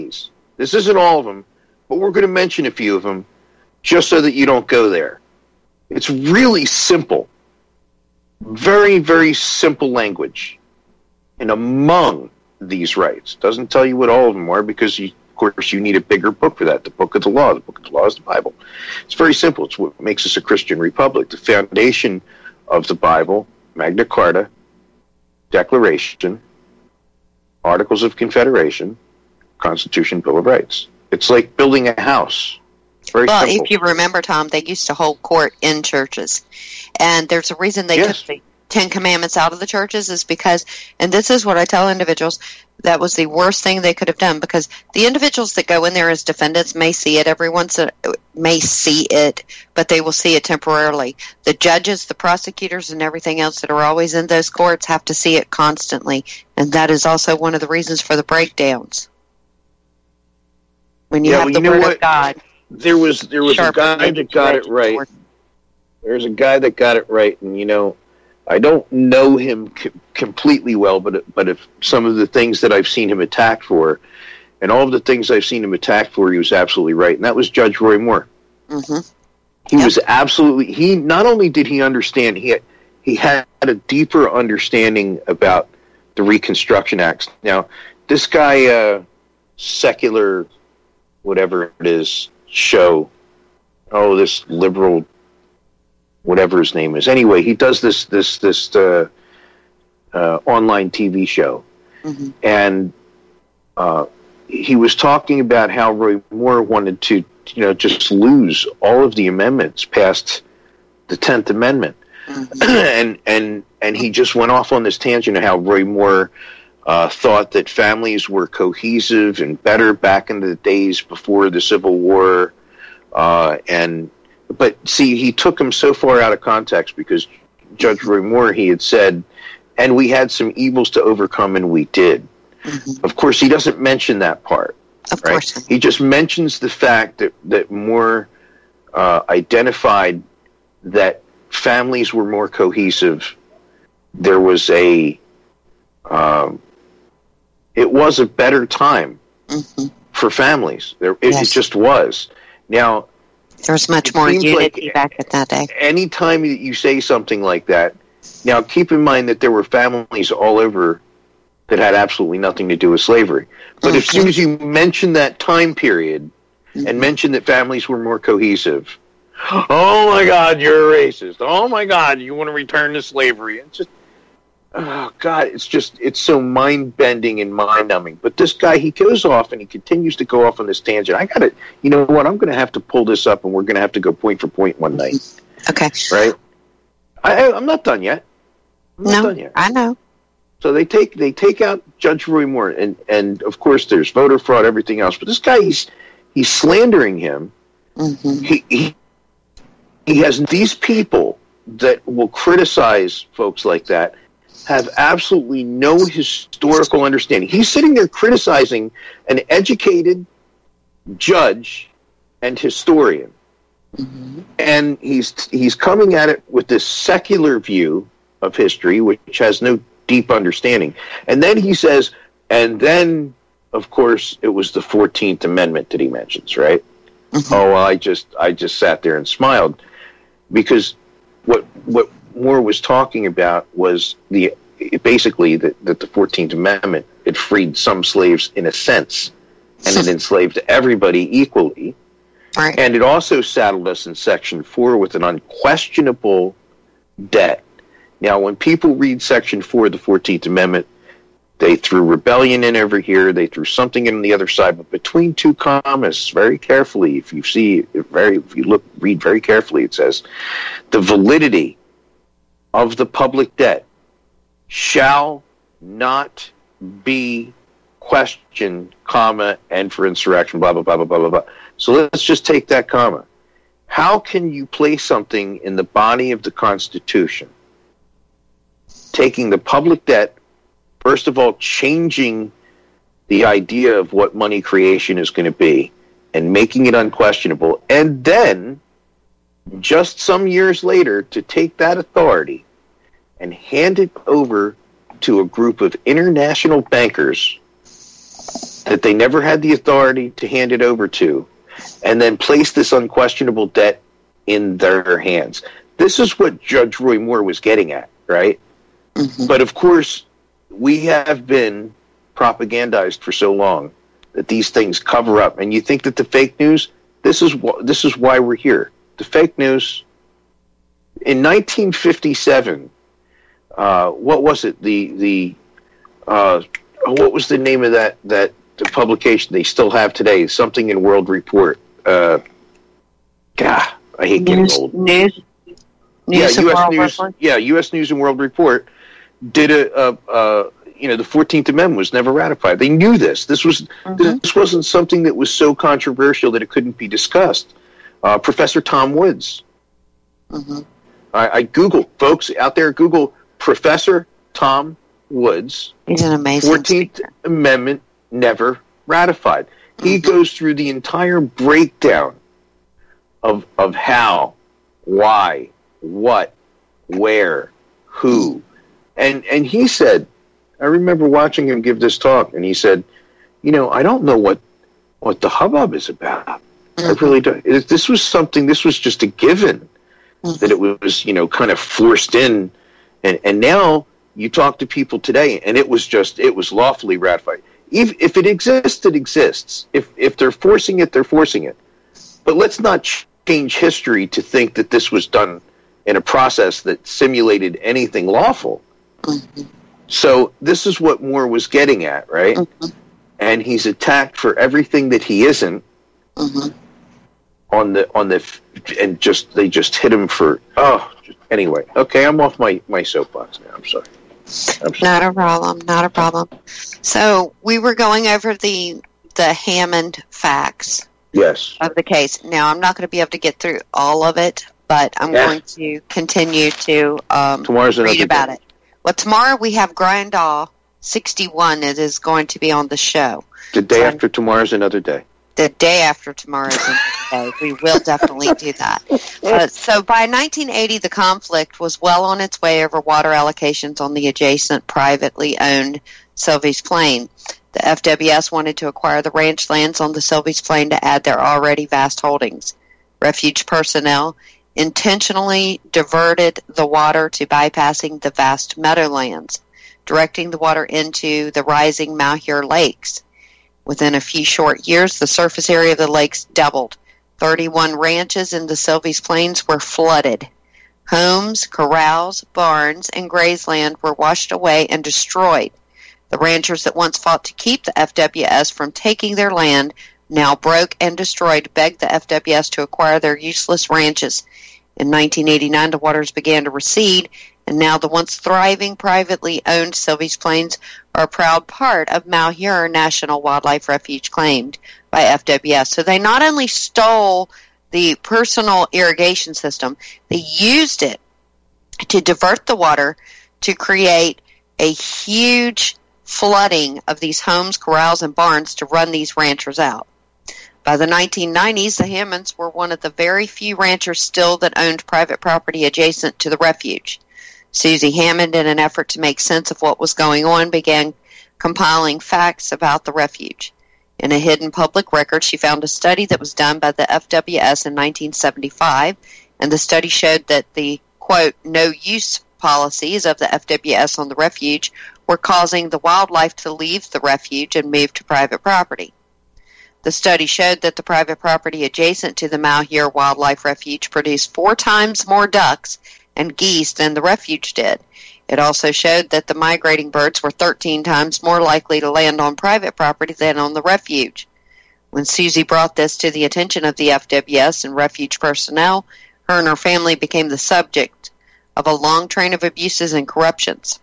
this isn't all of them, but we're going to mention a few of them just so that you don't go there. It's really simple. Very, very simple language. And among these rights, doesn't tell you what all of them are because, of course, you need a bigger book for that. The Book of the Law. The Book of the Law is the Bible. It's very simple. It's what makes us a Christian republic. The foundation of the Bible, Magna Carta, Declaration, Articles of Confederation, Constitution, Bill of Rights. It's like building a house. Very simple. If you remember, Tom, they used to hold court in churches. And there's a reason they took the Ten Commandments out of the churches is because, and this is what I tell individuals, that was the worst thing they could have done, because the individuals that go in there as defendants may see it but they will see it temporarily. The judges, the prosecutors, and everything else that are always in those courts have to see it constantly, and that is also one of the reasons for the breakdowns. When you have the Word of God. There was a guy that got it right. There's a guy that got it right, and I don't know him completely well, but if some of the things that I've seen him attacked for, and all of the things I've seen him attacked for, he was absolutely right, and that was Judge Roy Moore. Mm-hmm. He was absolutely. He not only did he understand, he had a deeper understanding about the Reconstruction Act. Now, this guy, secular, whatever it is, show. Oh, this liberal. Whatever his name is. Anyway, he does this online TV show. Mm-hmm. And he was talking about how Roy Moore wanted to, just lose all of the amendments past the 10th Amendment. Mm-hmm. and he just went off on this tangent of how Roy Moore thought that families were cohesive and better back in the days before the Civil War, But see, he took him so far out of context because Judge Roy Moore, he had said, and we had some evils to overcome, and we did. Mm-hmm. Of course, he doesn't mention that part. Of course. He just mentions the fact that Moore identified that families were more cohesive. There was it was a better time for families. It just was. Now, there was much more unity back at that day. Anytime that you say something like that, now keep in mind that there were families all over that had absolutely nothing to do with slavery. But as soon as you mention that time period and mention that families were more cohesive, oh my God, you're a racist. Oh my God, you want to return to slavery. It's just, oh God, it's so mind-bending and mind-numbing. But this guy, he goes off and he continues to go off on this tangent. You know what, I'm going to have to pull this up and we're going to have to go point for point one night. Okay. Right? I'm not done yet. I know. So they take out Judge Roy Moore, and of course there's voter fraud, everything else. But this guy, he's slandering him. Mm-hmm. He has these people that will criticize folks like that have absolutely no historical understanding. He's sitting there criticizing an educated judge and historian. Mm-hmm. And he's coming at it with this secular view of history, which has no deep understanding. And then he says, and then, of course, it was the 14th Amendment that he mentions, right? Mm-hmm. Oh, well, I just sat there and smiled, because what Moore was talking about was basically that the 14th Amendment, it freed some slaves in a sense, and it enslaved everybody equally. Right. And it also saddled us in Section 4 with an unquestionable debt. Now, when people read Section 4 of the 14th Amendment, they threw rebellion in over here, they threw something in on the other side, but between two commas, very carefully, if you read very carefully, it says, the validity of the public debt shall not be questioned, comma, and for insurrection, blah, blah, blah, blah, blah, blah, blah. So let's just take that comma. How can you place something in the body of the Constitution, taking the public debt, first of all, changing the idea of what money creation is going to be and making it unquestionable, and then just some years later to take that authority and hand it over to a group of international bankers that they never had the authority to hand it over to, and then place this unquestionable debt in their hands? this is what Judge Roy Moore was getting at, right? Mm-hmm. But of course, we have been propagandized for so long that these things cover up. And you think that the fake news, this is why we're here. The fake news. In 1957, what was it? What was the name of that publication they still have today? Something in World Report. I hate getting old. News U.S. News. Yeah, U.S. News and World Report did the 14th Amendment was never ratified. They knew this. This wasn't something that was so controversial that it couldn't be discussed. Professor Tom Woods. Mm-hmm. I Googled, folks out there, Google Professor Tom Woods. He's an amazing 14th speaker. Amendment never ratified. He goes through the entire breakdown of how, why, what, where, who. And he said, I remember watching him give this talk, and he said, I don't know what the hubbub is about. I really don't. This was just a given that it was, kind of forced in. And now you talk to people today, and it was lawfully ratified. If it exists, it exists. If they're forcing it, they're forcing it. But let's not change history to think that this was done in a process that simulated anything lawful. Mm-hmm. So this is what Moore was getting at, right? Mm-hmm. And he's attacked for everything that he isn't. Mm-hmm. And they just hit him for anyway. Okay, I'm off my soapbox now. I'm sorry. Not a problem. So we were going over the Hammond facts. Yes. Of the case. Now I'm not going to be able to get through all of it, but I'm going to continue to read about it. Well, tomorrow we have Grindall 61 that is going to be on the show. The day after tomorrow's another day. The day after tomorrow is another day. We will definitely do that. So by 1980, the conflict was well on its way over water allocations on the adjacent privately owned Sylvies Plain. The FWS wanted to acquire the ranch lands on the Sylvies Plain to add their already vast holdings. Refuge personnel intentionally diverted the water to bypassing the vast meadowlands, directing the water into the rising Malheur Lakes. Within a few short years, the surface area of the lakes doubled. 31 ranches in the Sylvies Plains were flooded. Homes, corrals, barns, and grazeland were washed away and destroyed. The ranchers that once fought to keep the FWS from taking their land, now broke and destroyed, begged the FWS to acquire their useless ranches. In 1989, the waters began to recede, and now the once thriving privately owned Sylvies Plains are a proud part of Malheur National Wildlife Refuge claimed by FWS. So they not only stole the personal irrigation system, they used it to divert the water to create a huge flooding of these homes, corrals, and barns to run these ranchers out. By the 1990s, the Hammonds were one of the very few ranchers still that owned private property adjacent to the refuge. Susie Hammond, in an effort to make sense of what was going on, began compiling facts about the refuge. In a hidden public record, she found a study that was done by the FWS in 1975, and the study showed that the, quote, no-use policies of the FWS on the refuge were causing the wildlife to leave the refuge and move to private property. The study showed that the private property adjacent to the Malheur Wildlife Refuge produced 4 times more ducks and geese than the refuge did. It also showed that the migrating birds were 13 times more likely to land on private property than on the refuge. When Susie brought this to the attention of the FWS and refuge personnel, her and her family became the subject of a long train of abuses and corruptions.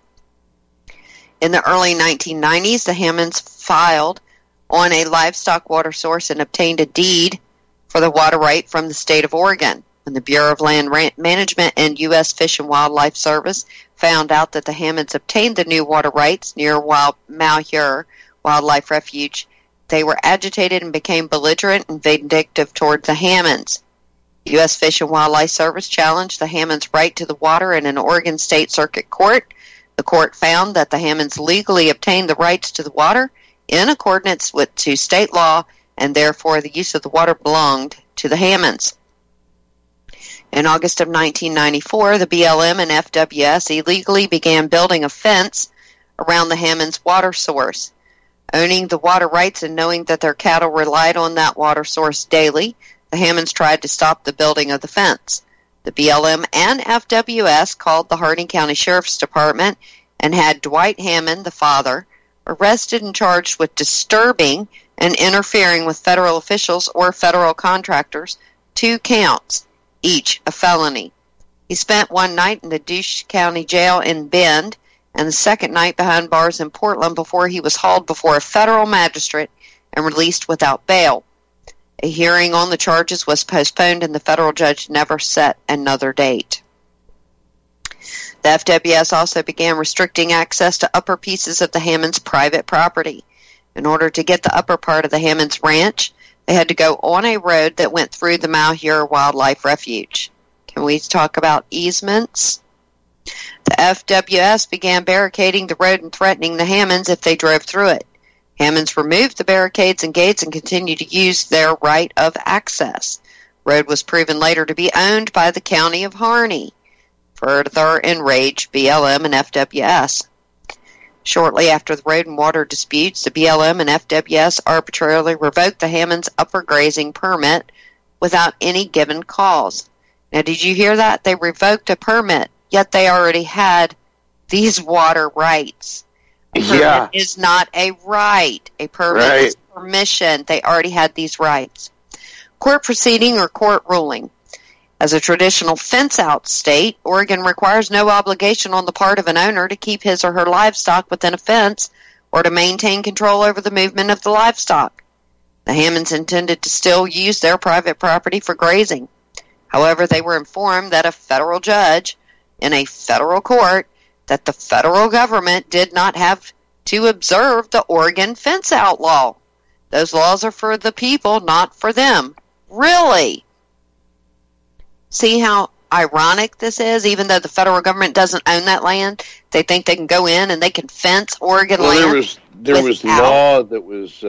In the early 1990s, the Hammonds filed on a livestock water source and obtained a deed for the water right from the state of Oregon. When the Bureau of Land Management and U.S. Fish and Wildlife Service found out that the Hammonds obtained the new water rights near Malheur Wildlife Refuge, they were agitated and became belligerent and vindictive toward the Hammonds. U.S. Fish and Wildlife Service challenged the Hammonds' right to the water in an Oregon State Circuit Court. The court found that the Hammonds legally obtained the rights to the water in accordance to state law, and therefore the use of the water belonged to the Hammonds. In August of 1994, the BLM and FWS illegally began building a fence around the Hammonds water source. Owning the water rights and knowing that their cattle relied on that water source daily, the Hammonds tried to stop the building of the fence. The BLM and FWS called the Harding County Sheriff's Department and had Dwight Hammond, the father, arrested and charged with disturbing and interfering with federal officials or federal contractors, 2 counts, each a felony. He spent one night in the Douche County Jail in Bend and the second night behind bars in Portland before he was hauled before a federal magistrate and released without bail. A hearing on the charges was postponed and the federal judge never set another date. The FWS also began restricting access to upper pieces of the Hammonds' private property. In order to get the upper part of the Hammonds ranch, they had to go on a road that went through the Malheur Wildlife Refuge. Can we talk about easements? The FWS began barricading the road and threatening the Hammonds if they drove through it. Hammonds removed the barricades and gates and continued to use their right of access. The road was proven later to be owned by the county of Harney. Further enraged BLM and FWS. Shortly after the road and water disputes, the BLM and FWS arbitrarily revoked the Hammonds' upper grazing permit without any given cause. Now, did you hear that? They revoked a permit, yet they already had these water rights. A permit is not a right. A permit is permission. They already had these rights. Court proceeding or court ruling. As a traditional fence-out state, Oregon requires no obligation on the part of an owner to keep his or her livestock within a fence or to maintain control over the movement of the livestock. The Hammonds intended to still use their private property for grazing. However, they were informed that a federal judge in a federal court that the federal government did not have to observe the Oregon fence-out law. Those laws are for the people, not for them. Really? See how ironic this is? Even though the federal government doesn't own that land, they think they can go in and they can fence Oregon land. There was law that was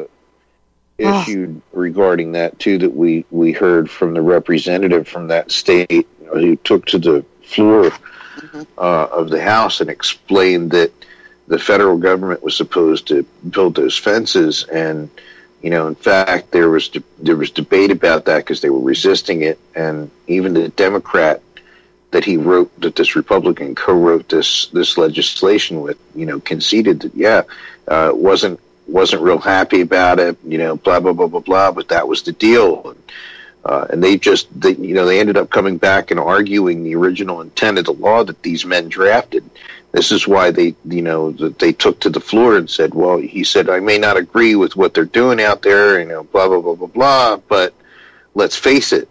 issued regarding that too. That we heard from the representative from that state, who took to the floor of the House and explained that the federal government was supposed to build those fences, and in fact, there was debate about that because they were resisting it, and even the Democrat that this Republican co-wrote this legislation with, conceded that wasn't real happy about it, blah blah blah blah blah, but that was the deal, and they ended up coming back and arguing the original intent of the law that these men drafted. This is why they took to the floor and said, well, he said, I may not agree with what they're doing out there, blah, blah, blah, blah, blah, but let's face it,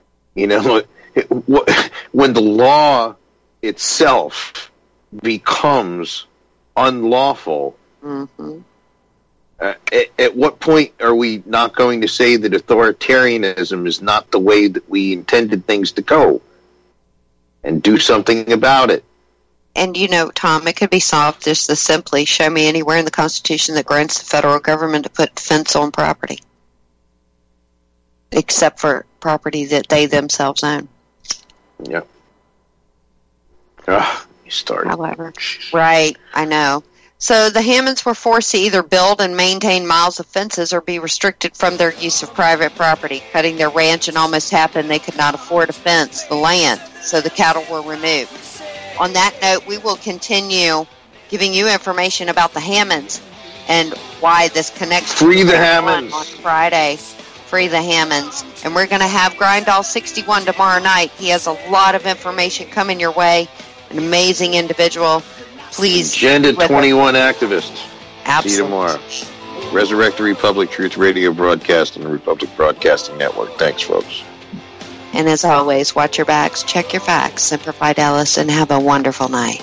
when the law itself becomes unlawful, at what point are we not going to say that authoritarianism is not the way that we intended things to go and do something about it? And Tom, it could be solved just as simply. Show me anywhere in the Constitution that grants the federal government to put fence on property. Except for property that they themselves own. Yeah. You started. However. Right, I know. So the Hammonds were forced to either build and maintain miles of fences or be restricted from their use of private property, cutting their ranch in almost half, and they could not afford to fence the land, so the cattle were removed. On that note, we will continue giving you information about the Hammonds and why this connects. Free the Hammonds on Friday. Free the Hammonds. And we're going to have Grindall 61 tomorrow night. He has a lot of information coming your way. An amazing individual. Please. Agenda 21 activists. Absolutely. See you tomorrow. Resurrect the Republic, Truth Radio broadcast on the Republic Broadcasting Network. Thanks, folks. And as always, watch your backs, check your facts, Simplify Dallas, and have a wonderful night.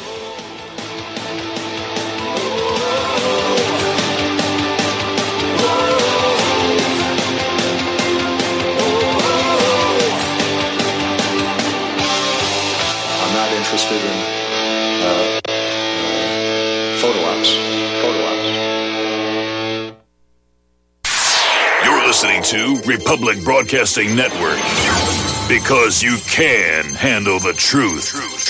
I'm not interested in photo ops. You're listening to Republic Broadcasting Network. Because you can handle the truth.